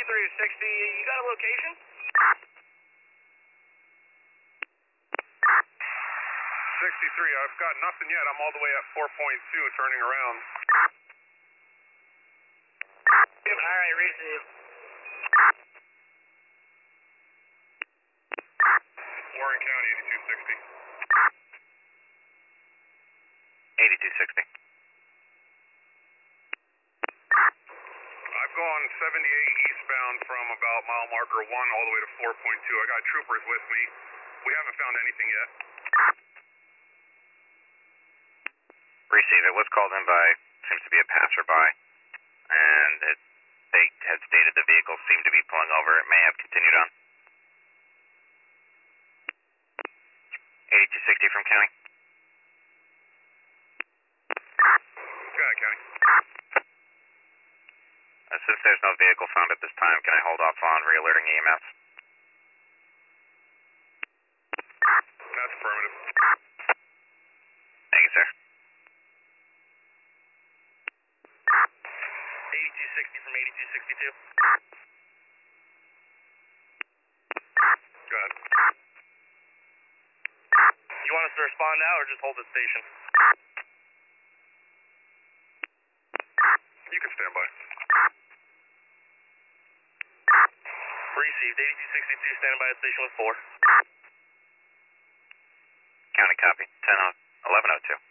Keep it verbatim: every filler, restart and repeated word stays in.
sixty-three sixty, you got a location? sixty-three, I've got nothing yet. I'm all the way at four point two, turning around. Alright, receive. Warren County, eighty-two sixty. eighty-two sixty. I've gone seventy-eight eastbound from about mile marker one all the way to four point two. I got troopers with me. We haven't found anything yet. Receive. It was called in by, seems to be a passerby, and it, they had stated the vehicle seemed to be pulling over. It may have continued on. eighty-two sixty from County. Got it, County. Uh, since there's no vehicle found at this time, can I hold off on re-alerting E M S? That's affirmative. Thank you, sir. eighty-two sixty from eighty-two sixty-two. Go ahead. You want us to respond now or just hold the station? You can stand by. Received. eighty-two sixty-two, standing by at station with four. County copy. ten oh, eleven oh two.